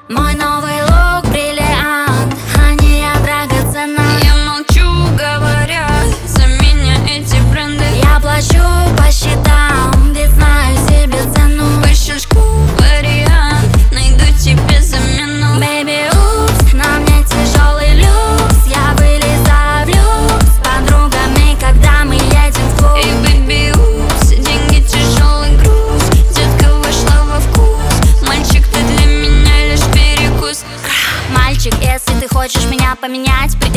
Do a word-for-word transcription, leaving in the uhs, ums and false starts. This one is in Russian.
Мой новый лук бриллиант, а не я драгоценна. Я молчу, говорят за меня эти бренды. Я плачу по счетам, ведь знаю себе цену. Вышишку вариант, найду тебе замену. Baby, упс, на мне тяжелый люкс. Я вылезаю в люкс с подругами, когда мы едем в клуб. Эй, baby, упс, деньги тяжелый груз. Детка вошла во вкус. Мальчик, ты для меня лишь перекус. Мальчик, если ты хочешь меня поменять,